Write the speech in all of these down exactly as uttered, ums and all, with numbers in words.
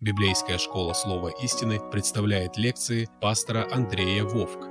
Библейская школа Слова истины представляет лекции пастора Андрея Вовк.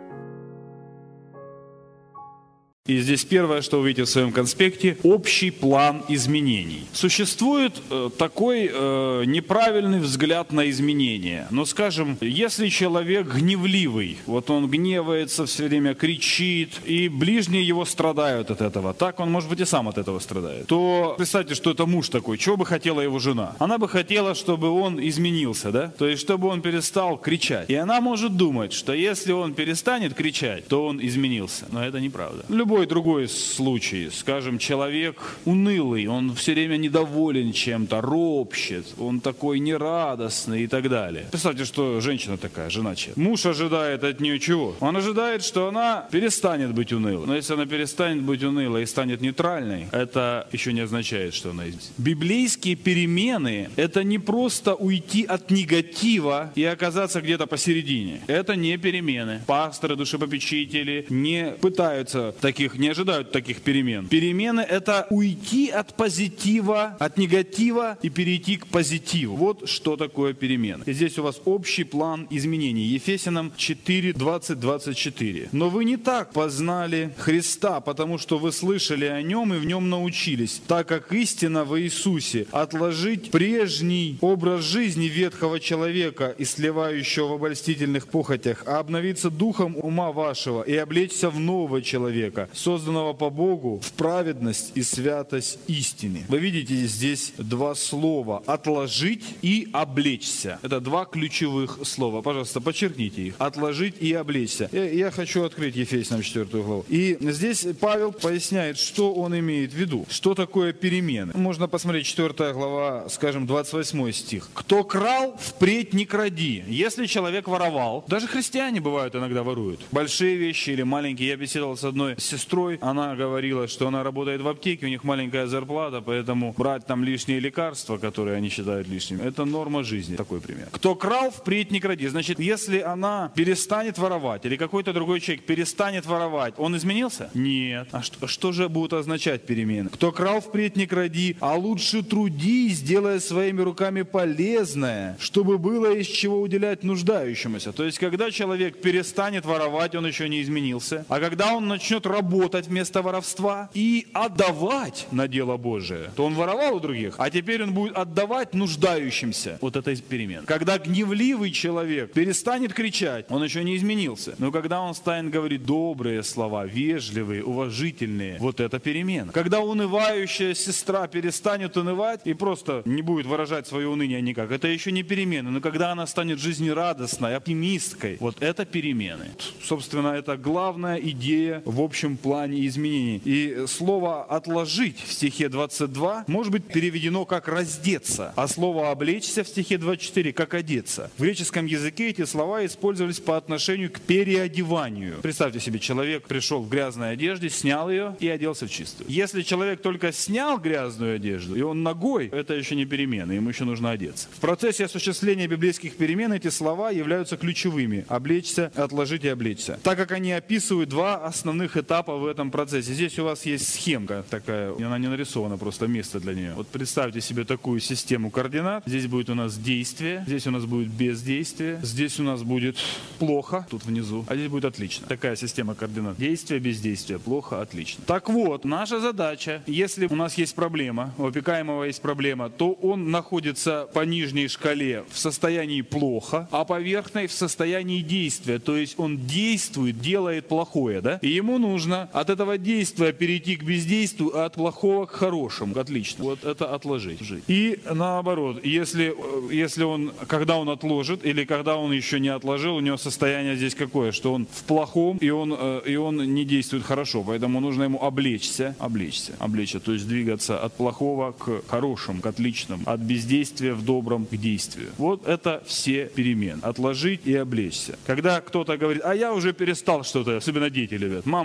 И здесь первое, что вы видите в своем конспекте – общий план изменений. Существует э, такой э, неправильный взгляд на изменения. Но, скажем, если человек гневливый, вот он гневается все время, кричит, и ближние его страдают от этого, так он, может быть, и сам от этого страдает, то представьте, что это муж такой, чего бы хотела его жена? Она бы хотела, чтобы он изменился, да? То есть, чтобы он перестал кричать. И она может думать, что если он перестанет кричать, то он изменился. Но это неправда. Любой другой случай, скажем, человек унылый, он все время недоволен чем-то, ропщет, он такой нерадостный и так далее. Представьте, что женщина такая, жена чья. Муж ожидает от нее чего? Он ожидает, что она перестанет быть унылой. Но если она перестанет быть унылой и станет нейтральной, это еще не означает, что она изменится. Библейские перемены – это не просто уйти от негатива и оказаться где-то посередине. Это не перемены. Пасторы, душепопечители не пытаются таких не ожидают таких перемен. Перемены – это уйти от позитива, от негатива и перейти к позитиву. Вот что такое перемены. И здесь у вас общий план изменений. Ефесянам четыре, двадцать, двадцать четыре. «Но вы не так познали Христа, потому что вы слышали о Нем и в Нем научились, так как истина в Иисусе, отложить прежний образ жизни ветхого человека, истлевающего в обольстительных похотях, а обновиться духом ума вашего и облечься в нового человека, созданного по Богу в праведность и святость истины». Вы видите здесь два слова: «отложить» и «облечься». Это два ключевых слова. Пожалуйста, подчеркните их. «Отложить» и «облечься». Я, я хочу открыть Ефесянам четвёртую главу. И здесь Павел поясняет, что он имеет в виду. Что такое перемены? Можно посмотреть четвёртая глава, скажем, двадцать восьмой стих. «Кто крал, впредь не кради». Если человек воровал, даже христиане бывают иногда воруют. Большие вещи или маленькие. Я беседовал с одной сестрой, она говорила, что она работает в аптеке, у них маленькая зарплата, поэтому брать там лишние лекарства, которые они считают лишними, это норма жизни. Такой пример. «Кто крал, впредь не кради». Значит, если она перестанет воровать, или какой-то другой человек перестанет воровать, он изменился? Нет. А что, что же будут означать перемены? «Кто крал, впредь не кради, а лучше трудись, делая своими руками полезное, чтобы было из чего уделять нуждающемуся». То есть, когда человек перестанет воровать, он еще не изменился. А когда он начнет работать вместо воровства и отдавать на дело Божие, то он воровал у других, а теперь он будет отдавать нуждающимся. Вот это перемена. Когда гневливый человек перестанет кричать, он еще не изменился. Но когда он станет говорить добрые слова, вежливые, уважительные, вот это перемена. Когда унывающая сестра перестанет унывать и просто не будет выражать свое уныние никак, это еще не перемена. Но когда она станет жизнерадостной, оптимисткой, вот это перемены. Собственно, это главная идея в общем плане изменений. И слово «отложить» в стихе двадцать два может быть переведено как «раздеться», а слово «облечься» в стихе двадцать четыре как «одеться». В греческом языке эти слова использовались по отношению к переодеванию. Представьте себе, человек пришел в грязной одежде, снял ее и оделся в чистую. Если человек только снял грязную одежду, и он нагой, это еще не перемена, ему еще нужно одеться. В процессе осуществления библейских перемен эти слова являются ключевыми: «облечься», «отложить» и «облечься», так как они описывают два основных этапа в этом процессе. Здесь у вас есть схемка такая, она не нарисована, просто место для нее. Вот представьте себе такую систему координат. Здесь будет у нас действие, здесь у нас будет бездействие, здесь у нас будет плохо, тут внизу, а здесь будет отлично. Такая система координат. Действие, бездействие, плохо, отлично. Так вот, наша задача, если у нас есть проблема, у опекаемого есть проблема, то он находится по нижней шкале в состоянии плохо, а по верхней в состоянии действия. То есть он действует, делает плохое, да? И ему нужно от этого действия перейти к бездействию, а от плохого к хорошему. Отлично. Вот это отложить. И наоборот, если, если он, когда он отложит, или когда он еще не отложил, у него состояние здесь какое, что он в плохом, и он, и он не действует хорошо, поэтому нужно ему облечься, облечься, облечься, то есть двигаться от плохого к хорошему, к отличному, от бездействия в добром к действию. Вот это все перемены. Отложить и облечься. Когда кто-то говорит: а я уже перестал что-то, особенно дети любят. Мама, а я уже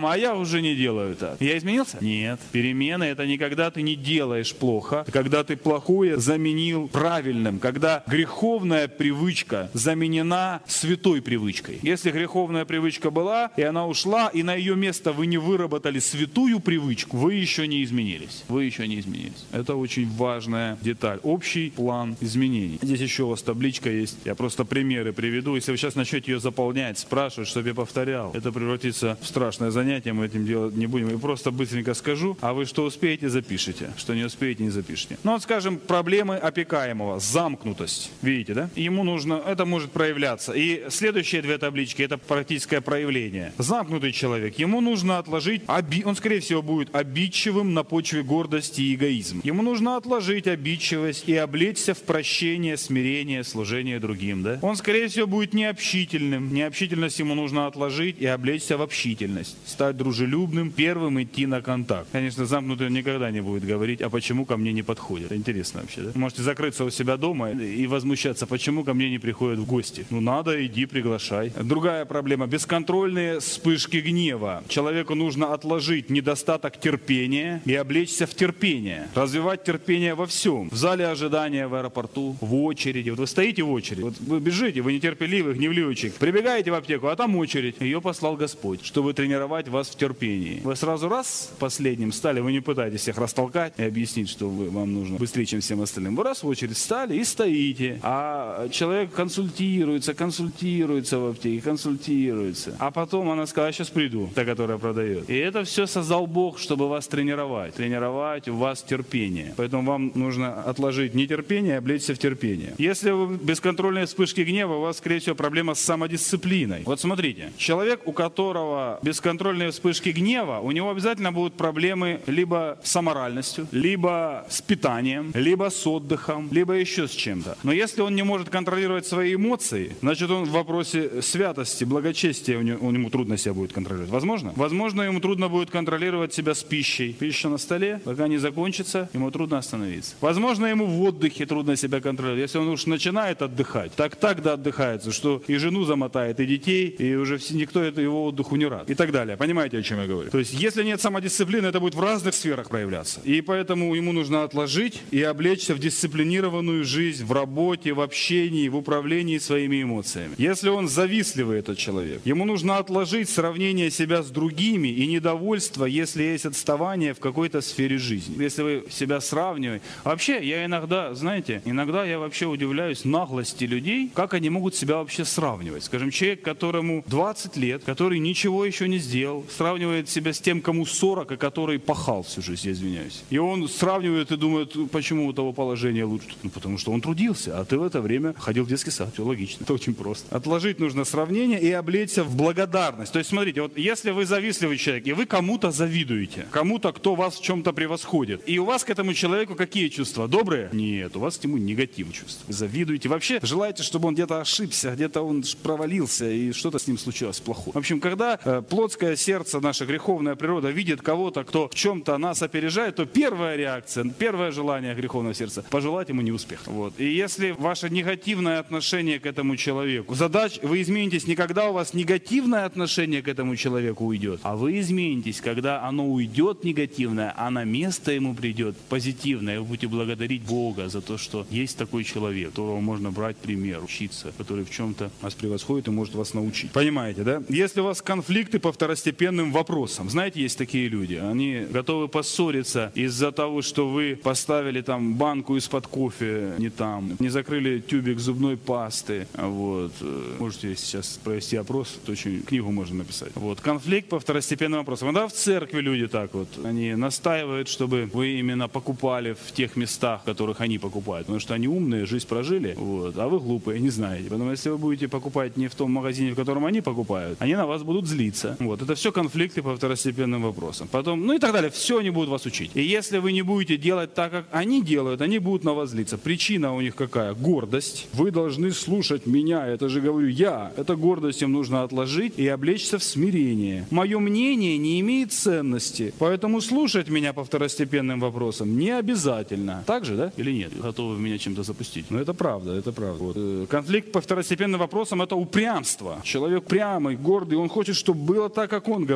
уже не делаю так. Я изменился? Нет. Перемены — это не когда ты не делаешь плохо, а когда ты плохое заменил правильным, когда греховная привычка заменена святой привычкой. Если греховная привычка была, и она ушла, и на ее место вы не выработали святую привычку, вы еще не изменились. Вы еще не изменились. Это очень важная деталь. Общий план изменений. Здесь еще у вас табличка есть. Я просто примеры приведу. Если вы сейчас начнете ее заполнять, спрашивать, чтобы я повторял, это превратится в страшное занятие. Мы этим делать не будем. Я просто быстренько скажу, а вы что успеете, запишите. Что не успеете, не запишите. Ну вот, скажем, проблемы опекаемого. Замкнутость. Видите, да? Ему нужно, это может проявляться. И следующие две таблички — это практическое проявление. Замкнутый человек. Ему нужно отложить, оби... он, скорее всего, будет обидчивым на почве гордости и эгоизма. Ему нужно отложить обидчивость и облечься в прощение, смирение, служение другим. Да? Он, скорее всего, будет необщительным. Необщительность ему нужно отложить и облечься в общительность. Стать дружелюбным, первым идти на контакт. Конечно, замкнутый он никогда не будет говорить, а почему ко мне не подходит. Это интересно вообще. Да? Можете закрыться у себя дома и возмущаться, почему ко мне не приходят в гости. Ну надо, иди, приглашай. Другая проблема — бесконтрольные вспышки гнева. Человеку нужно отложить недостаток терпения и облечься в терпение. Развивать терпение во всем. В зале ожидания в аэропорту, в очереди. Вот вы стоите в очереди, вот вы бежите, вы нетерпеливый, гневливчик. Прибегаете в аптеку, а там очередь. Ее послал Господь, чтобы тренировать вас в терпении. Вы сразу раз последним стали, вы не пытаетесь всех растолкать и объяснить, что вы, вам нужно быстрее, чем всем остальным. Вы раз в очередь встали и стоите. А человек консультируется, консультируется в аптеке, консультируется. А потом она сказала: я сейчас приду, та, которая продает. И это все создал Бог, чтобы вас тренировать. Тренировать у вас терпение. Поэтому вам нужно отложить нетерпение, облечься в терпение. Если вы бесконтрольные вспышки гнева, у вас, скорее всего, проблема с самодисциплиной. Вот смотрите, человек, у которого бесконтрольные вспышки гнева, у него обязательно будут проблемы либо с аморальностью, либо с питанием, либо с отдыхом, либо еще с чем-то. Но если он не может контролировать свои эмоции, значит, он в вопросе святости, благочестия, у него, ему трудно себя будет контролировать. Возможно? Возможно, ему трудно будет контролировать себя с пищей. Пища на столе, пока не закончится, ему трудно остановиться. Возможно, ему в отдыхе трудно себя контролировать. Если он уж начинает отдыхать, так тогда отдыхается, что и жену замотает, и детей, и уже все, никто это его отдыху не рад. И так далее. Понимаете, о чем я говорю? То есть, если нет самодисциплины, это будет в разных сферах проявляться. И поэтому ему нужно отложить и облечься в дисциплинированную жизнь, в работе, в общении, в управлении своими эмоциями. Если он завистливый, этот человек, ему нужно отложить сравнение себя с другими и недовольство, если есть отставание в какой-то сфере жизни. Если вы себя сравниваете. Вообще, я иногда, знаете, иногда я вообще удивляюсь наглости людей, как они могут себя вообще сравнивать. Скажем, человек, которому двадцать лет, который ничего еще не сделал, сравнивает себя с тем, кому сорок, и который пахал всю жизнь, я извиняюсь. И он сравнивает и думает, почему у того положение лучше. Ну, потому что он трудился, а ты в это время ходил в детский сад. Все логично. Это очень просто. Отложить нужно сравнение и облечься в благодарность. То есть, смотрите, вот если вы завистливый человек, и вы кому-то завидуете, кому-то, кто вас в чем-то превосходит, и у вас к этому человеку какие чувства? Добрые? Нет, у вас к нему негативные чувства. Вы завидуете. Вообще желаете, чтобы он где-то ошибся, где-то он провалился, и что-то с ним случилось плохое. В общем, когда э, плотское сердце, наша греховная природа видит кого-то, кто в чем-то нас опережает, то первая реакция, первое желание греховного сердца — пожелать ему неуспеха. Вот. И если ваше негативное отношение к этому человеку, задач, вы изменитесь не когда у вас негативное отношение к этому человеку уйдет, а вы изменитесь, когда оно уйдет негативное, а на место ему придет позитивное. Вы будете благодарить Бога за то, что есть такой человек, которого можно брать пример, учиться, который в чем-то вас превосходит и может вас научить. Понимаете, да? Если у вас конфликты по второстепенным вопросам, знаете, есть такие люди, они готовы поссориться из-за того, что вы поставили там банку из-под кофе не там, не закрыли тюбик зубной пасты. Вот. Можете сейчас провести опрос, то очень книгу можно написать. Вот. Конфликт по второстепенным вопросам. Да, в церкви люди так вот, они настаивают, чтобы вы именно покупали в тех местах, в которых они покупают, потому что они умные, жизнь прожили, вот, а вы глупые, не знаете. Потому что если вы будете покупать не в том магазине, в котором они покупают, они на вас будут злиться. Вот. Это все конфликты по второстепенным вопросам. Потом, ну и так далее, все они будут вас учить. И если вы не будете делать так, как они делают, они будут на вас злиться. Причина у них какая? Гордость. Вы должны слушать меня, это же говорю я. Это гордость им нужно отложить и облечься в смирение. Мое мнение не имеет ценности, поэтому слушать меня по второстепенным вопросам не обязательно. Так же, да? Или нет? Готовы меня чем-то запустить? Ну это правда, это правда. Вот. Конфликт по второстепенным вопросам — это упрямство. Человек прямый, гордый, он хочет, чтобы было так, как он говорит.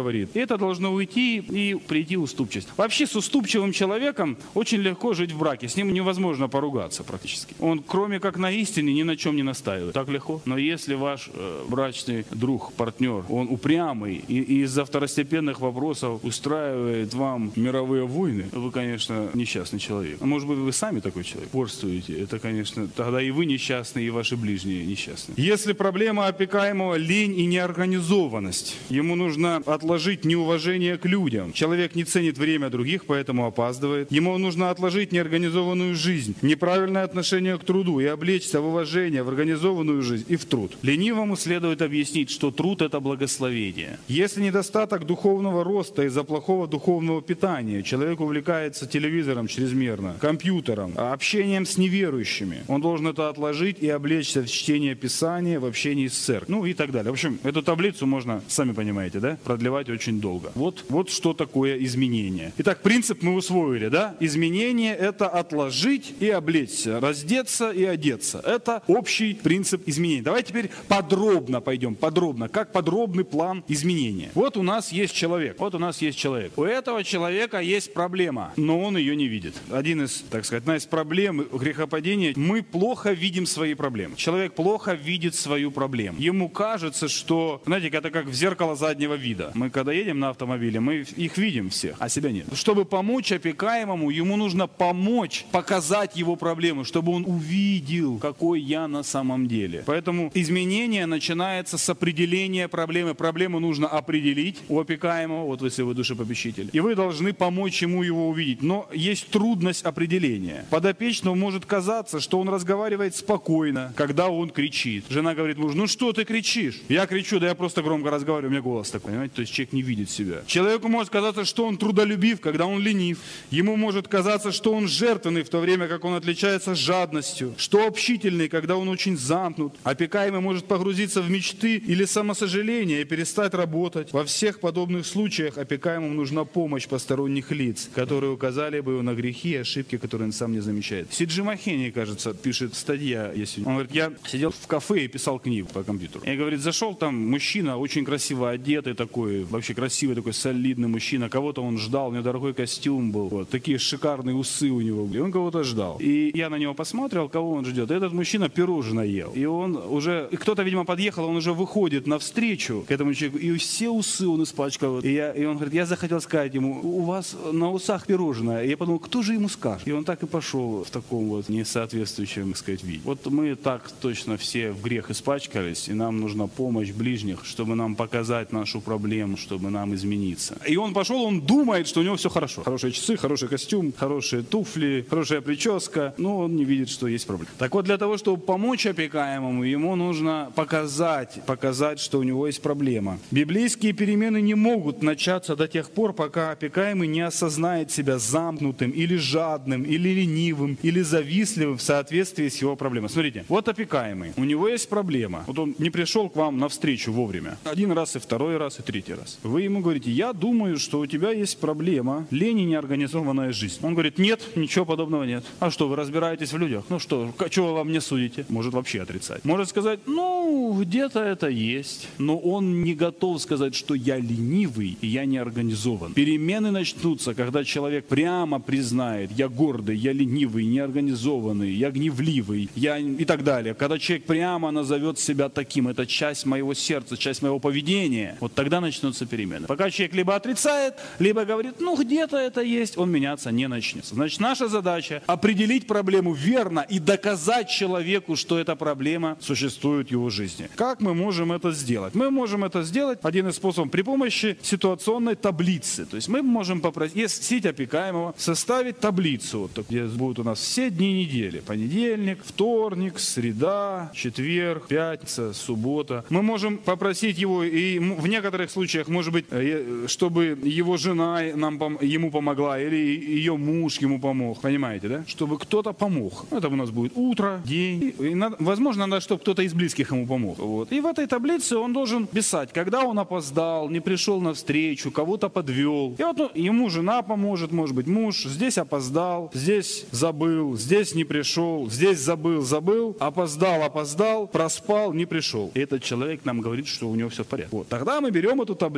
говорит. И это должно уйти и прийти уступчивость. Вообще с уступчивым человеком очень легко жить в браке. С ним невозможно поругаться практически. Он, кроме как на истине, ни на чем не настаивает. Так легко. Но если ваш э, брачный друг, партнер, он упрямый и, и из-за второстепенных вопросов устраивает вам мировые войны, вы, конечно, несчастный человек. А может быть, вы сами такой человек, упорствуете. Это, конечно, тогда и вы несчастны, и ваши ближние несчастны. Если проблема опекаемого лень и неорганизованность, ему нужно отложить неуважение к людям. Человек не ценит время других, поэтому опаздывает. Ему нужно отложить неорганизованную жизнь, неправильное отношение к труду и облечься в уважение, в организованную жизнь и в труд. Ленивому следует объяснить, что труд – это благословение. Если недостаток духовного роста из-за плохого духовного питания, человек увлекается телевизором чрезмерно, компьютером, общением с неверующими, он должен это отложить и облечься в чтение Писания, в общении с церковью, ну и так далее. В общем, эту таблицу можно, сами понимаете, да, продлевать очень долго. Вот, вот что такое изменение. Итак, принцип мы усвоили, да? Изменение – это отложить и облечься, раздеться и одеться. Это общий принцип изменения. Давай теперь подробно пойдем, подробно, как подробный план изменения. Вот у нас есть человек, вот у нас есть человек. У этого человека есть проблема, но он ее не видит. Один из, так сказать, одна из проблем грехопадения – мы плохо видим свои проблемы. Человек плохо видит свою проблему. Ему кажется, что, знаете, это как в зеркало заднего вида. Мы когда едем на автомобиле, мы их видим всех, а себя нет. Чтобы помочь опекаемому, ему нужно помочь, показать его проблему, чтобы он увидел, какой я на самом деле. Поэтому изменение начинается с определения проблемы. Проблему нужно определить у опекаемого, вот если вы душепопечитель, и вы должны помочь ему его увидеть. Но есть трудность определения. Подопечному может казаться, что он разговаривает спокойно, когда он кричит. Жена говорит мужу: ну что ты кричишь? Я кричу, да я просто громко разговариваю, у меня голос такой, понимаете? То есть человек не видит себя. Человеку может казаться, что он трудолюбив, когда он ленив. Ему может казаться, что он жертвенный, в то время как он отличается жадностью. Что общительный, когда он очень замкнут. Опекаемый может погрузиться в мечты или самосожаление и перестать работать. Во всех подобных случаях опекаемому нужна помощь посторонних лиц, которые указали бы его на грехи и ошибки, которые он сам не замечает. Сиджи Махени, кажется, пишет статья. Если... Он говорит: я сидел в кафе и писал книгу по компьютеру. И говорит, зашел там мужчина, очень красиво одетый такой, вообще красивый такой солидный мужчина. Кого-то он ждал, у него дорогой костюм был. Вот, такие шикарные усы у него были. И он кого-то ждал. И я на него посмотрел, кого он ждет. И этот мужчина пирожное ел. И он уже... И кто-то, видимо, подъехал, он уже выходит навстречу к этому человеку. И все усы он испачкал. И, я, и он говорит, я захотел сказать ему: у вас на усах пирожное. И я подумал, кто же ему скажет? И он так и пошел в таком вот несоответствующем, так сказать, виде. Вот мы так точно все в грех испачкались, и нам нужна помощь ближних, чтобы нам показать нашу проблему, чтобы нам измениться. И он пошел, он думает, что у него все хорошо. Хорошие часы, хороший костюм, хорошие туфли, хорошая прическа, но он не видит, что есть проблема. Так вот, для того, чтобы помочь опекаемому, ему нужно показать, показать, что у него есть проблема. Библейские перемены не могут начаться до тех пор, пока опекаемый не осознает себя замкнутым или жадным, или ленивым, или завистливым в соответствии с его проблемой. Смотрите, вот опекаемый, у него есть проблема. Вот он не пришел к вам навстречу вовремя. Один раз, и второй раз, и третий раз. Вы ему говорите: я думаю, что у тебя есть проблема лень и неорганизованная жизнь. Он говорит: нет, ничего подобного нет. А что, вы разбираетесь в людях? Ну что, чего вы во мне судите? Может вообще отрицать. Может сказать: ну, где-то это есть. Но он не готов сказать, что я ленивый и я не организован. Перемены начнутся, когда человек прямо признает: я гордый, я ленивый, неорганизованный, я гневливый, я и так далее. Когда человек прямо назовет себя таким, это часть моего сердца, часть моего поведения, вот тогда начнутся перемены. Пока человек либо отрицает, либо говорит: ну где-то это есть, он меняться не начнется. Значит, наша задача определить проблему верно и доказать человеку, что эта проблема существует в его жизни. Как мы можем это сделать? Мы можем это сделать, один из способов, при помощи ситуационной таблицы. То есть мы можем попросить, если сидеть опекаемого, составить таблицу, вот, где будут у нас все дни недели. Понедельник, вторник, среда, четверг, пятница, суббота. Мы можем попросить его, и в некоторых случаях, может быть, чтобы его жена нам, ему помогла, или ее муж ему помог. Понимаете, да? Чтобы кто-то помог. Это у нас будет утро, день. И надо, возможно, надо, чтобы кто-то из близких ему помог. Вот. И в этой таблице он должен писать, когда он опоздал, не пришел на встречу, кого-то подвел. И вот ну, ему жена поможет, может быть, муж. Здесь опоздал, здесь забыл, здесь не пришел, здесь забыл, забыл, опоздал, опоздал, проспал, не пришел. И этот человек нам говорит, что у него все в порядке. Вот. Тогда мы берем эту таблицу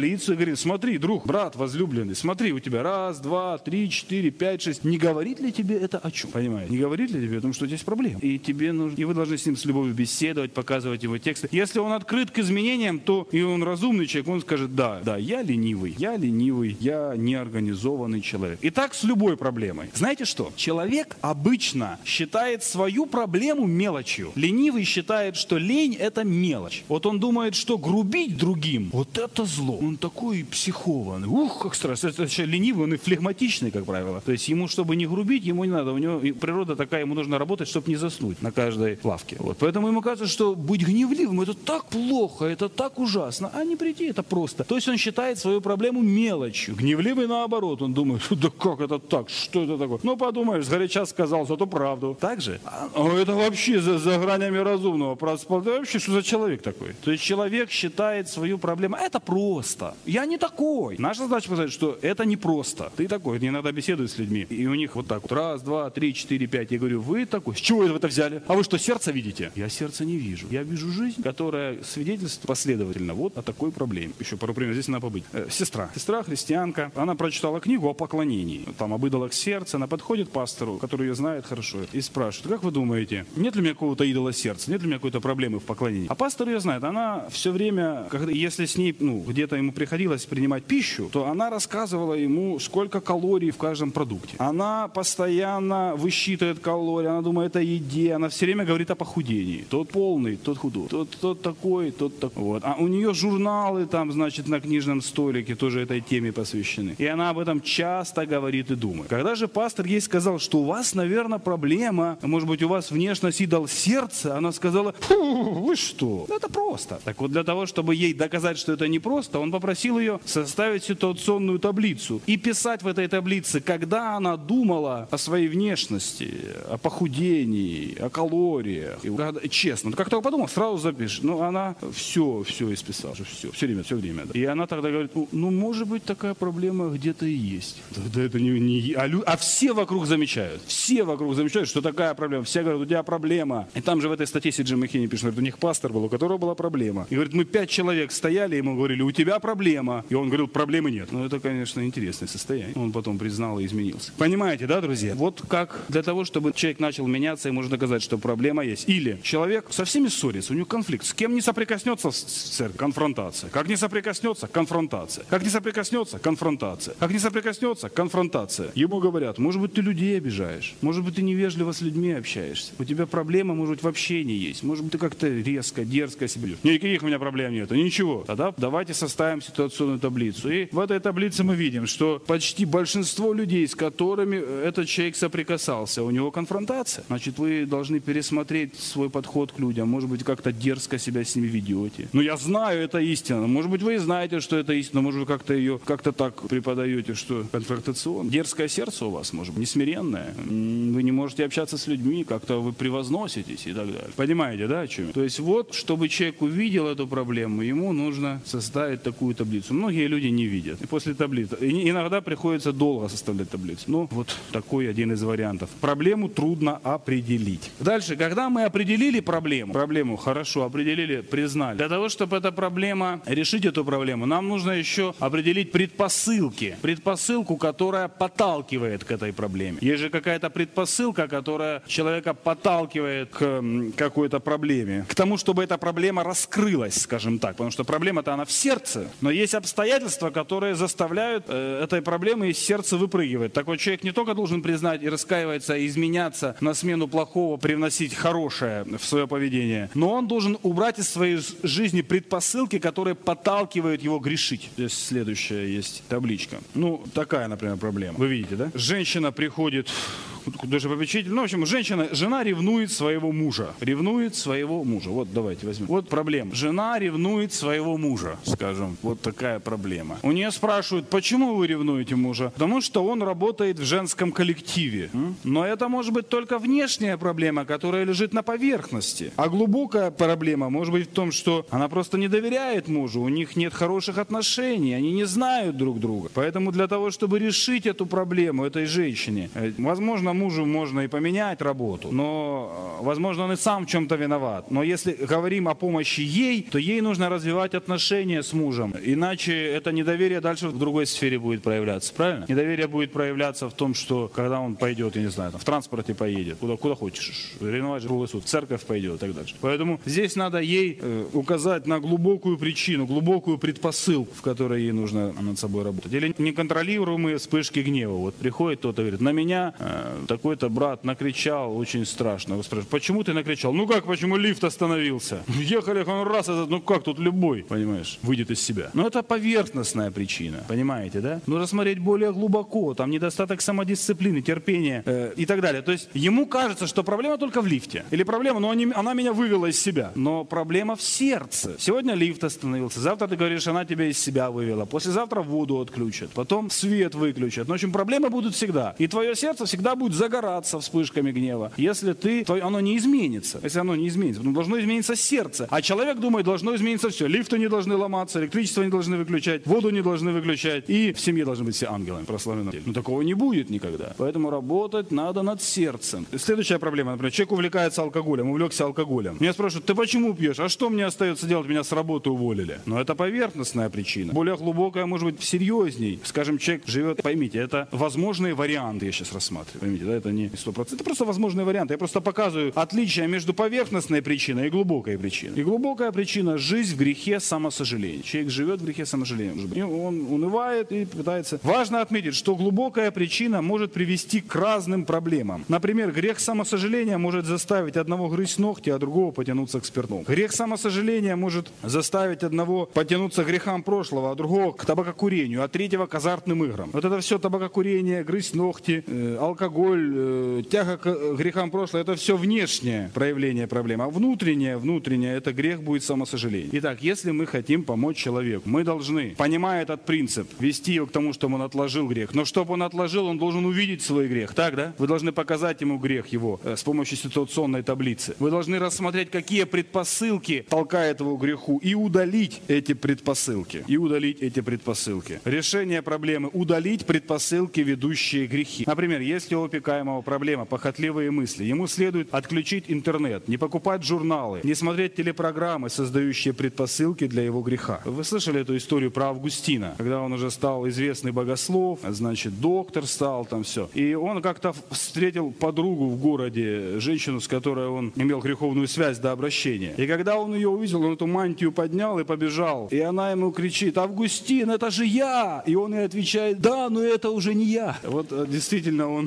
таблицу и говорим: смотри, друг, брат возлюбленный, смотри, у тебя раз, два, три, четыре, пять, шесть. Не говорит ли тебе это о чем? Понимаете? Не говорит ли тебе о том, что здесь проблема? И тебе нужно, и вы должны с ним с любовью беседовать, показывать его тексты. Если он открыт к изменениям, то и он разумный человек, он скажет: да, да, я ленивый, я ленивый, я неорганизованный человек. И так с любой проблемой. Знаете что? Человек обычно считает свою проблему мелочью. Ленивый считает, что лень — это мелочь. Вот он думает, что грубить другим — вот это зло. Он такой психованный. Ух, как страшно. Это ленивый, он и флегматичный, как правило. То есть ему, чтобы не грубить, ему не надо. У него природа такая, ему нужно работать, чтобы не заснуть на каждой лавке. Вот. Поэтому ему кажется, что быть гневливым — это так плохо, это так ужасно. А не прийти — это просто. То есть он считает свою проблему мелочью. Гневливый, наоборот, он думает: да как это так, что это такое? Ну, подумаешь, сгоряча сказал, зато правду. Так же? А, это вообще за, за гранями разумного. Это вообще что за человек такой? То есть человек считает свою проблему: это просто. Я не такой. Наша задача сказать, что это не просто. Ты такой. Я иногда беседую с людьми, и у них вот так вот: раз, два, три, четыре, пять. Я говорю: вы такой. С чего вы это взяли? А вы что, сердце видите? Я сердце не вижу. Я вижу жизнь, которая свидетельствует последовательно вот о такой проблеме. Еще пару примеров. Здесь надо побыть. Э, сестра. Сестра христианка. Она прочитала книгу о поклонении. Там об идолах сердца. Она подходит к пастору, который ее знает хорошо, и спрашивает: как вы думаете, нет ли у меня какого-то идола сердца? Нет ли у меня какой-то проблемы в поклонении? А пастор ее знает. Она все время, когда, если с ней, ну, где-то ему приходилось принимать пищу, то она рассказывала ему, сколько калорий в каждом продукте. Она постоянно высчитывает калории, она думает о еде, она все время говорит о похудении. Тот полный, тот худой, тот, тот такой, тот такой. Вот. А у нее журналы там, значит, на книжном столике тоже этой теме посвящены. И она об этом часто говорит и думает. Когда же пастор ей сказал, что у вас, наверное, проблема, может быть, у вас внешность идол сердца, она сказала: фу, вы что? Это просто. Так вот, для того, чтобы ей доказать, что это не просто, он попросил ее составить ситуационную таблицу и писать в этой таблице, когда она думала о своей внешности, о похудении, о калориях. И когда, честно, как только подумал, сразу запишешь. Ну, она все, все исписала, все, все время, все время. Да. И она тогда говорит: ну, ну, может быть, такая проблема где-то и есть. Да это не, не а, лю, а все вокруг замечают. Все вокруг замечают, что такая проблема. Все говорят: у тебя проблема. И там же в этой статье Си Джей Маккейни пишет, говорит, у них пастор был, у которого была проблема. И говорит: мы пять человек стояли, ему говорили: у тебя проблема. И он говорил: проблемы нет. Ну, это, конечно, интересное состояние. Он потом признал и изменился. Понимаете, да, друзья? Вот как для того, чтобы человек начал меняться, ему нужно доказать, что проблема есть. Или человек со всеми ссорится, у него конфликт. С кем не соприкоснется в церкви — конфронтация. Как не соприкоснется — конфронтация. Как не соприкоснется — конфронтация. Как не соприкоснется — конфронтация. Ему говорят: может быть, ты людей обижаешь. Может быть, ты невежливо с людьми общаешься. У тебя проблема, может быть, в общении есть. Может быть, ты как-то резко, дерзко себя ведешь. Никаких у меня проблем нет. Ничего. Тогда давайте составим ситуационную таблицу. И в этой таблице мы видим, что почти большинство людей, с которыми этот человек соприкасался, у него конфронтация. Значит, вы должны пересмотреть свой подход к людям. Может быть, как-то дерзко себя с ними ведете. Ну, я знаю, это истина. Может быть, вы и знаете, что это истина. Может, вы как-то ее как-то так преподаете, что конфронтационно. Дерзкое сердце у вас, может быть, несмиренное. Вы не можете общаться с людьми, как-то вы превозноситесь и так далее. Понимаете, да, о чем? То есть вот, чтобы человек увидел эту проблему, ему нужно составить такую таблицу. Многие люди не видят. И после таблицы. И иногда приходится долго составлять таблицу. Ну, вот такой один из вариантов. Проблему трудно определить. Дальше, когда мы определили проблему, проблему хорошо определили, признали. Для того, чтобы эта проблема, решить эту проблему, нам нужно еще определить предпосылки. Предпосылку, которая подталкивает к этой проблеме. Есть же какая-то предпосылка, которая человека подталкивает к какой-то проблеме. К тому, чтобы эта проблема раскрылась, скажем так. Потому что проблема-то она в сердце. Но есть обстоятельства, которые заставляют э, этой проблемы из сердца выпрыгивать. Такой человек не только должен признать и раскаиваться, и изменяться, на смену плохого привносить хорошее в свое поведение, но он должен убрать из своей жизни предпосылки, которые подталкивают его грешить. Здесь следующая есть табличка. Ну, такая, например, проблема. Вы видите, да? Женщина приходит даже попечитель. Ну, в общем, женщина, жена ревнует своего мужа. Ревнует своего мужа. Вот, давайте возьмем. Вот проблема. Жена ревнует своего мужа, скажем. Вот такая проблема. У нее спрашивают: почему вы ревнуете мужа? Потому что он работает в женском коллективе. Но это может быть только внешняя проблема, которая лежит на поверхности. А глубокая проблема может быть в том, что она просто не доверяет мужу, у них нет хороших отношений, они не знают друг друга. Поэтому для того, чтобы решить эту проблему этой женщине, возможно, возможно, мужу можно и поменять работу, но, возможно, он и сам в чем-то виноват. Но если говорим о помощи ей, то ей нужно развивать отношения с мужем. Иначе это недоверие дальше в другой сфере будет проявляться, правильно? Недоверие будет проявляться в том, что когда он пойдет, я не знаю, там, в транспорте поедет, куда, куда хочешь, ревновать круглый суд, в церковь пойдет и так дальше. Поэтому здесь надо ей э, указать на глубокую причину, глубокую предпосылку, в которой ей нужно над собой работать. Или неконтролируемые вспышки гнева. Вот приходит кто-то, говорит, на меня э, такой-то брат накричал очень страшно. Вы спрашиваете, почему ты накричал? Ну как, почему лифт остановился? Ехали, он раз, ну как, тут любой, понимаешь, выйдет из себя. Но это поверхностная причина, понимаете, да? Нужно смотреть более глубоко, там недостаток самодисциплины, терпения э, и так далее. То есть ему кажется, что проблема только в лифте. Или проблема, но они, она меня вывела из себя. Но проблема в сердце. Сегодня лифт остановился, завтра ты говоришь, она тебя из себя вывела, послезавтра воду отключат, потом свет выключат. Ну, в общем, проблемы будут всегда. И твое сердце всегда будет загораться вспышками гнева. Если ты, то оно не изменится. Если оно не изменится, но должно измениться сердце. А человек думает, должно измениться все. Лифты не должны ломаться, электричество не должны выключать, воду не должны выключать, и в семье должны быть все ангелами. Прославлены. Ну, такого не будет никогда. Поэтому работать надо над сердцем. Следующая проблема, например, человек увлекается алкоголем, увлекся алкоголем. Меня спрашивают, ты почему пьешь? А что мне остается делать? Меня с работы уволили. Но это поверхностная причина. Более глубокая, может быть, серьезней. Скажем, человек живет, поймите, это возможные варианты, я сейчас рассматриваю. Поймите, да, это не сто процентов. Это просто возможные варианты. Я просто показываю отличие между поверхностной причиной и глубокой причиной. И глубокая причина – жизнь в грехе самосожаления. Человек живет в грехе самосожаления. И он унывает и пытается. Важно отметить, что глубокая причина может привести к разным проблемам. Например, грех самосожаления может заставить одного грызть ногти, а другого потянуться к спиртному. Грех самосожаления может заставить одного потянуться к грехам прошлого, а другого к табакокурению, а третьего к азартным играм. Вот это все табакокурение, грызть ногти, э, алкоголь, э, тяга к грехам прошлого, это все внешнее проявление проблемы. А внутреннее, внутреннее, это грех будет самосожаление. Итак, если мы хотим помочь человеку, мы должны, понимая этот принцип, вести его к тому, чтобы он отложил грех. Но чтобы он отложил, он должен увидеть свой грех. Так, да? Вы должны показать ему грех его э, с помощью ситуационной таблицы. Вы должны рассмотреть, какие предпосылки толкают его к греху, и удалить эти предпосылки. И удалить эти предпосылки. Решение проблемы – удалить предпосылки, ведущие грехи. Например, если у опекаемого проблема похотливые мысли, ему следует отключить интернет, не покупать журналы, не смотреть телепрограммы, создающие предпосылки для его греха. Вы слышали эту историю про Августина, когда он уже стал известный богослов, значит, доктор стал, там все. И он как-то встретил подругу в городе, женщину, с которой он имел греховную связь до обращения. И когда он ее увидел, он эту мантию поднял и побежал. И она ему кричит: «Августин, это же я!» И он ей отвечает: «Да, но это уже не я». Вот действительно он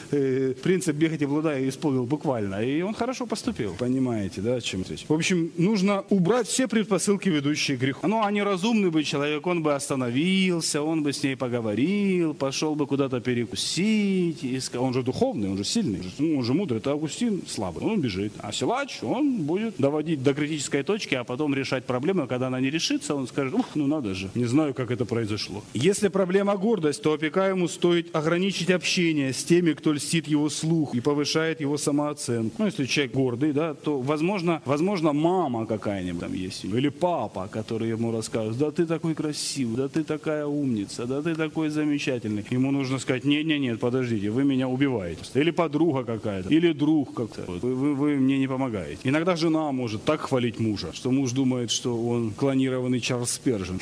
принцип «бегать и блудая» исполнил буквально. И он хорошо поступил. Понимаете, да, о чем речь? В общем, нужно убрать все предпосылки, ведущие к греху. Ну, а неразумный бы человек, он бы остановился, он бы с ней поговорил, пошел бы куда-то перекусить. Он же духовный, он же сильный, он же мудрый. Это Августин слабый, он бежит. А силач, он будет доводить до критической точки, а потом решать проблему. Когда она не решится, он скажет: ух, ну надо же, не знаю, как это произошло. Если проблема гордость, то опекаемому стоит ограничить общение с теми, кто льстит его слух и повышает его самооценку. Ну, если человек гордый, да, то, возможно, возможно, мама какая-нибудь там есть, или папа, который ему расскажет: да ты такой красивый, да ты такая умница, да ты такой замечательный. Ему нужно сказать: нет-нет-нет, подождите, вы меня убиваете. Или подруга какая-то, или друг как-то. Вы, вы, вы мне не помогаете. Иногда жена может так хвалить мужа, что муж думает, что он клонированный Чарльз Спержен.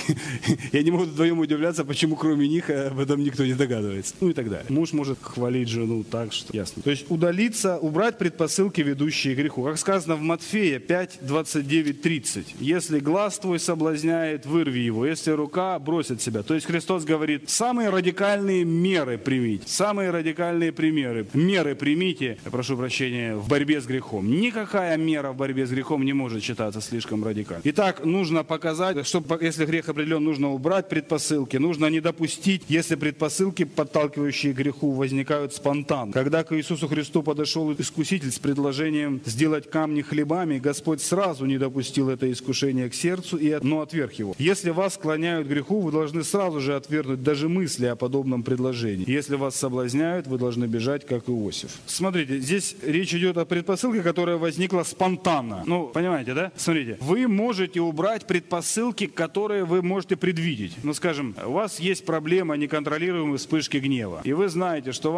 Я не могу вдвоем удивляться, почему кроме них об этом никто не догадывается. Ну и так далее. Муж может хвалить жену так, что ясно. То есть удалиться, убрать предпосылки, ведущие к греху. Как сказано в Матфея пять, двадцать девять, тридцать. Если глаз твой соблазняет, вырви его. Если рука, брось от себя. То есть Христос говорит: самые радикальные меры примите. Самые радикальные примеры. Меры примите, я прошу прощения, в борьбе с грехом. Никакая мера в борьбе с грехом не может считаться слишком радикальной. Итак, нужно показать, что если грех определен, нужно убрать предпосылки. Нужно не допустить, если предпосылки, подталкивающие к греху, возникают спонтанно. Когда к Иисусу Христу подошел искуситель с предложением сделать камни хлебами, Господь сразу не допустил это искушение к сердцу, и но отверг его. Если вас склоняют к греху, вы должны сразу же отвергнуть даже мысли о подобном предложении. Если вас соблазняют, вы должны бежать, как Иосиф. Смотрите, здесь речь идет о предпосылке, которая возникла спонтанно. Ну, понимаете, да? Смотрите, вы можете убрать предпосылки, которые вы можете предвидеть. Ну, скажем, у вас есть проблема неконтролируемой вспышки гнева, и вы знаете, что вам нужно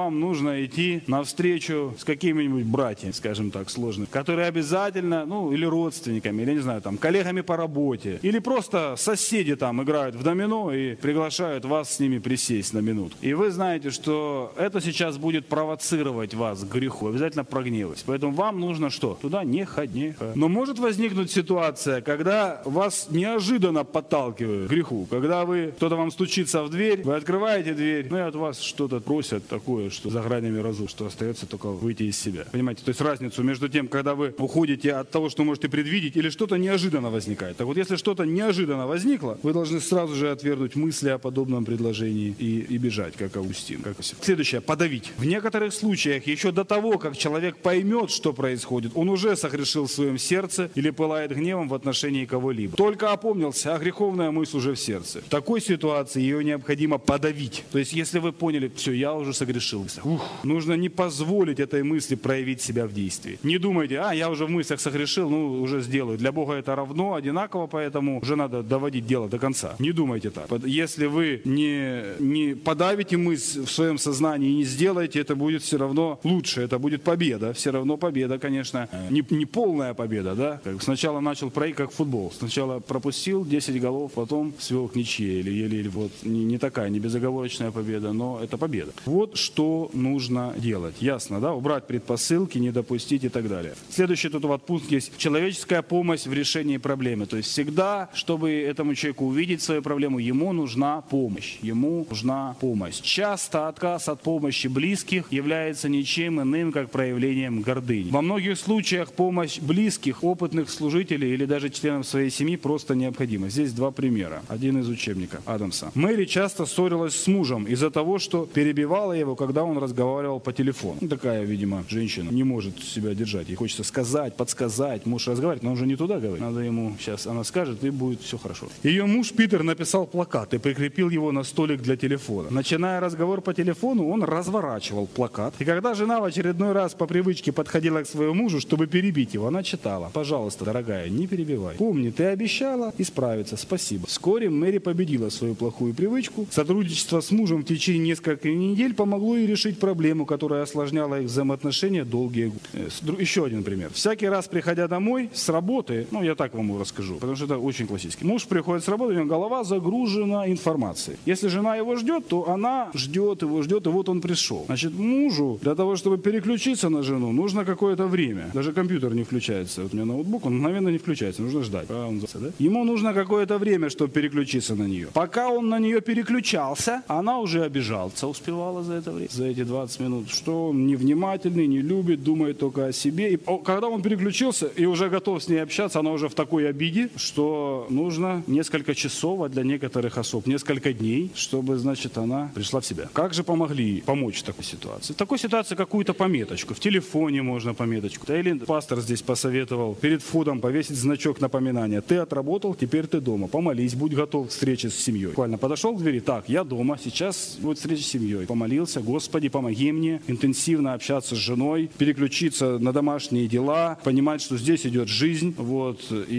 нужно идти навстречу с какими-нибудь братьями, скажем так, сложными, которые обязательно, ну, или родственниками, или, не знаю, там, коллегами по работе, или просто соседи там играют в домино и приглашают вас с ними присесть на минуту. И вы знаете, что это сейчас будет провоцировать вас к греху, обязательно прогневать. Поэтому вам нужно что? Туда не ходить. Но может возникнуть ситуация, когда вас неожиданно подталкивают к греху, когда вы, кто-то вам стучится в дверь, вы открываете дверь, ну и от вас что-то просят такое, что за гранями разума, что остается только выйти из себя. Понимаете, то есть разницу между тем, когда вы уходите от того, что можете предвидеть, или что-то неожиданно возникает. Так вот, если что-то неожиданно возникло, вы должны сразу же отвергнуть мысли о подобном предложении и, и бежать, как Августин. Как... Следующее, подавить. В некоторых случаях, еще до того, как человек поймет, что происходит, он уже согрешил в своем сердце или пылает гневом в отношении кого-либо. Только опомнился, а греховная мысль уже в сердце. В такой ситуации ее необходимо подавить. То есть, если вы поняли, все, я уже согрешил. Ух, нужно не позволить этой мысли проявить себя в действии. Не думайте, а, я уже в мыслях согрешил, ну, уже сделаю. Для Бога это равно, одинаково, поэтому уже надо доводить дело до конца. Не думайте так. Если вы не, не подавите мысль в своем сознании и не сделаете, это будет все равно лучше, это будет победа. Все равно победа, конечно, не, не полная победа, да? Как сначала начал проигрывать, как футбол. Сначала пропустил десять голов, потом свел к ничьей. Или, или, или вот не, не такая, не безоговорочная победа, но это победа. Вот что нужно делать. Ясно, да? Убрать предпосылки, не допустить и так далее. Следующий тут вот пункт есть. Человеческая помощь в решении проблемы. То есть всегда, чтобы этому человеку увидеть свою проблему, ему нужна помощь. Ему нужна помощь. Часто отказ от помощи близких является ничем иным, как проявлением гордыни. Во многих случаях помощь близких, опытных служителей или даже членов своей семьи просто необходима. Здесь два примера. Один из учебника Адамса. Мэри часто ссорилась с мужем из-за того, что перебивала его, когда он разговаривал по телефону. Такая, видимо, женщина не может себя держать. Ей хочется сказать, подсказать. Муж разговаривает, но он же не туда говорит. Надо ему сейчас, она скажет, и будет все хорошо. Ее муж Питер написал плакат и прикрепил его на столик для телефона. Начиная разговор по телефону, он разворачивал плакат. И когда жена в очередной раз по привычке подходила к своему мужу, чтобы перебить его, она читала: «Пожалуйста, дорогая, не перебивай. Помни, ты обещала исправиться. Спасибо». Вскоре Мэри победила свою плохую привычку. Сотрудничество с мужем в течение нескольких недель помогло ей решить проблему, которая осложняла их взаимоотношения долгие годы. Еще один пример. Всякий раз, приходя домой с работы, ну, я так вам расскажу, потому что это очень классический. Муж приходит с работы, у него голова загружена информацией. Если жена его ждет, то она ждет его, ждет, и вот он пришел. Значит, мужу для того, чтобы переключиться на жену, нужно какое-то время. Даже компьютер не включается. Вот у меня ноутбук, он мгновенно не включается, нужно ждать. Ему нужно какое-то время, чтобы переключиться на нее. Пока он на нее переключался, она уже обижаться успевала за это время, за эти двадцать минут, что он невнимательный, не любит, думает только о себе. И когда он переключился и уже готов с ней общаться, она уже в такой обиде, что нужно несколько часов, а для некоторых особ несколько дней, чтобы, значит, она пришла в себя. Как же помогли помочь в такой ситуации? В такой ситуации какую-то пометочку. В телефоне можно пометочку. Да, или пастор здесь посоветовал перед входом повесить значок напоминания. Ты отработал, теперь ты дома. Помолись, будь готов к встрече с семьей. Буквально подошел к двери. Так, я дома, сейчас будет встреча с семьей. Помолился: Господи, помоги мне интенсивно общаться с женой, переключиться на домашние дела, понимать, что здесь идет жизнь, вот,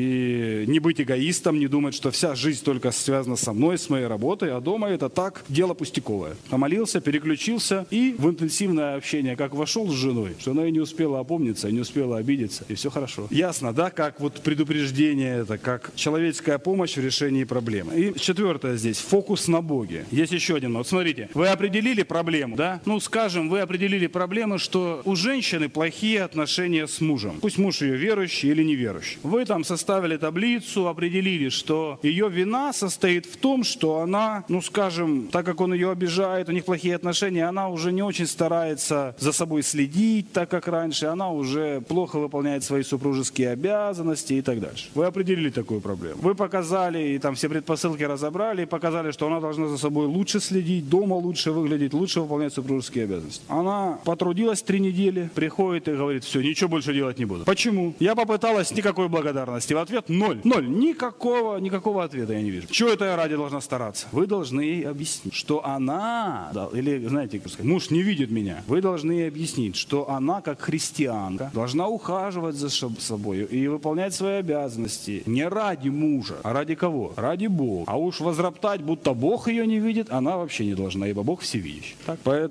и не быть эгоистом, не думать, что вся жизнь только связана со мной, с моей работой, а дома это так, дело пустяковое. Помолился, переключился и в интенсивное общение, как вошел с женой, что она и не успела опомниться, и не успела обидеться, и все хорошо. Ясно, да, как вот предупреждение это, как человеческая помощь в решении проблемы. И четвертое здесь, фокус на Боге. Есть еще один, вот смотрите, вы определили проблему, да? Ну, скажем, вы определили проблему, что у женщины плохие отношения с мужем. Пусть муж ее верующий или неверующий. Вы там составили таблицу, определили, что ее вина состоит в том, что она, ну, скажем, так как он ее обижает, у них плохие отношения, она уже не очень старается за собой следить, так как раньше, она уже плохо выполняет свои супружеские обязанности и так дальше. Вы определили такую проблему. Вы показали, и там все предпосылки разобрали, и показали, что она должна за собой лучше следить, дома лучше выглядеть, лучше выполнять супружеские обязанности. Она потрудилась три недели, приходит и говорит: все, ничего больше делать не буду. Почему? Я попыталась, никакой благодарности. В ответ ноль. Ноль. Никакого, никакого ответа я не вижу. Чего это я ради должна стараться? Вы должны ей объяснить, что она, да, или, знаете, как сказать, муж не видит меня. Вы должны ей объяснить, что она, как христианка, должна ухаживать за собой и выполнять свои обязанности не ради мужа, а ради кого? Ради Бога. А уж возроптать, будто Бог ее не видит, она вообще не должна, ибо Бог всевидящий. Так? Поэтому вот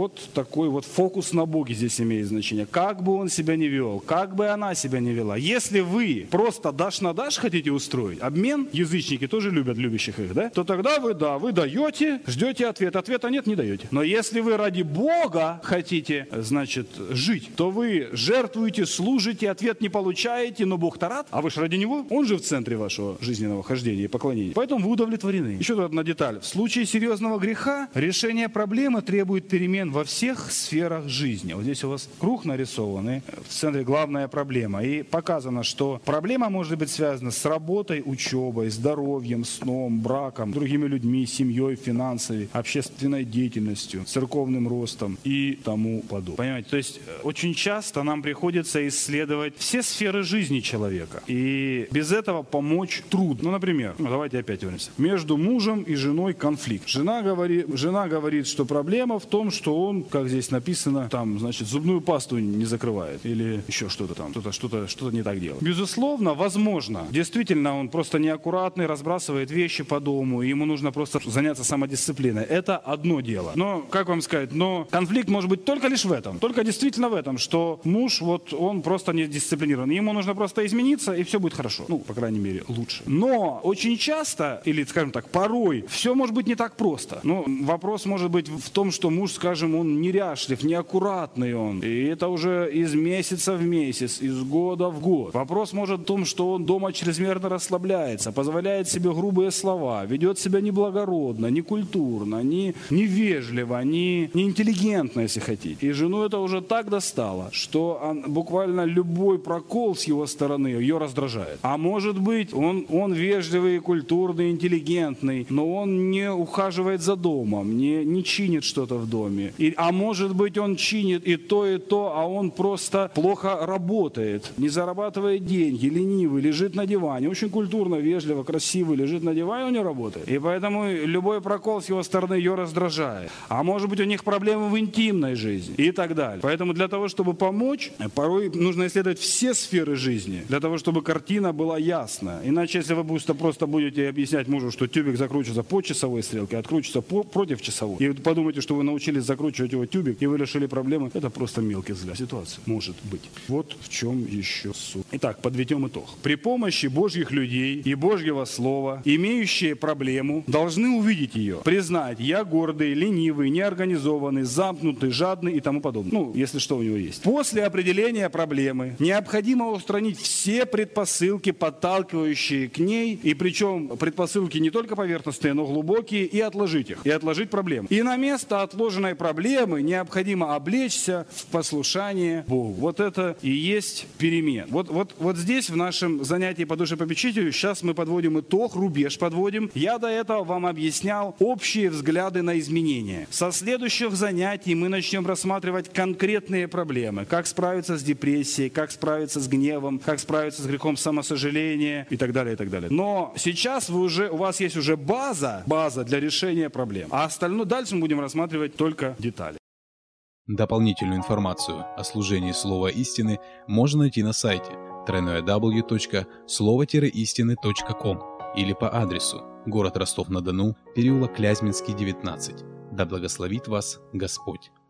вот такой вот фокус на Боге здесь имеет значение. Как бы он себя не вел, как бы она себя не вела. Если вы просто дашь на дашь хотите устроить, обмен, язычники тоже любят любящих их, да, то тогда вы, да, вы даете, ждете ответ. Ответа нет, не даете. Но если вы ради Бога хотите, значит, жить, то вы жертвуете, служите, ответ не получаете, но Бог-то рад, а вы же ради Него, Он же в центре вашего жизненного хождения и поклонения. Поэтому вы удовлетворены. Еще тут одна деталь. В случае серьезного греха решение проблемы требует перемен во всех сферах жизни. Вот здесь у вас круг нарисованный, в центре главная проблема. И показано, что проблема может быть связана с работой, учебой, здоровьем, сном, браком, другими людьми, семьей, финансами, общественной деятельностью, церковным ростом и тому подобное. Понимаете? То есть очень часто нам приходится исследовать все сферы жизни человека. И без этого помочь трудно. Ну, например, ну, давайте опять вернемся. Между мужем и женой конфликт. Жена говорит, жена говорит, что проблема в том, что он, как здесь написано, там, значит, зубную пасту не закрывает. Или еще что-то там, что-то, что-то, что-то не так делает. Безусловно, возможно. Действительно, он просто неаккуратный, разбрасывает вещи по дому, и ему нужно просто заняться самодисциплиной. Это одно дело. Но, как вам сказать, но конфликт может быть только лишь в этом. Только действительно в этом, что муж, вот, он просто не дисциплинирован. Ему нужно просто измениться, и все будет хорошо. Ну, по крайней мере, лучше. Но очень часто, или, скажем так, порой, все может быть не так просто. Ну, вопрос может быть в том, что муж, скажем, он неряшлив, неаккуратный он. И это уже из месяца в месяц, из года в год. Вопрос может в том, что он дома чрезмерно расслабляется, позволяет себе грубые слова, ведет себя неблагородно, некультурно, не, невежливо, не, не интеллигентно, если хотите. И жену это уже так достало, что он, буквально любой прокол с его стороны ее раздражает. А может быть, он, он вежливый, культурный, интеллигентный, но он не ухаживает за домом, не, не чинит что-то в доме. И, а может быть, он чинит и то, и то, а он просто плохо работает, не зарабатывает деньги, ленивый, лежит на диване, очень культурно, вежливо, красивый, лежит на диване, он не работает. И поэтому любой прокол с его стороны ее раздражает. А может быть, у них проблемы в интимной жизни и так далее. Поэтому для того, чтобы помочь, порой нужно исследовать все сферы жизни, для того, чтобы картина была ясна. Иначе, если вы просто будете объяснять мужу, что тюбик закручивается по часовой стрелке, откручивается по, против часовой, и подумаете, что вы научились закручивать его тюбик, и вы решили проблемы, это просто мелкий взгляд ситуации. Может быть. Вот в чем еще суть. Итак, подведем итог. При помощи Божьих людей и Божьего Слова, имеющие проблему, должны увидеть ее, признать: я гордый, ленивый, неорганизованный, замкнутый, жадный и тому подобное. Ну, если что у него есть. После определения проблемы необходимо устранить все предпосылки, подталкивающие к ней, и причем предпосылки не только поверхностные, но глубокие, и отложить их, и отложить проблему. И на место отложенной проблемы необходимо облечься в послушание Богу. Вот это и есть перемен. Вот, вот, вот здесь в нашем занятии по душепопечителю сейчас мы подводим итог, рубеж подводим. Я до этого вам объяснял общие взгляды на изменения. Со следующих занятий мы начнем рассматривать конкретные проблемы. Как справиться с депрессией, как справиться с гневом, как справиться с грехом самосожаления и так далее, и так далее. Но сейчас вы уже, у вас есть уже база, база для решения проблем. А остальное дальше мы будем рассматривать только детали. Дополнительную информацию о служении Слова Истины можно найти на сайте дабл ю дабл ю дабл ю точка слово истины точка ком или по адресу город Ростов-на-Дону, переулок Клязьминский, девятнадцать. Да благословит вас Господь!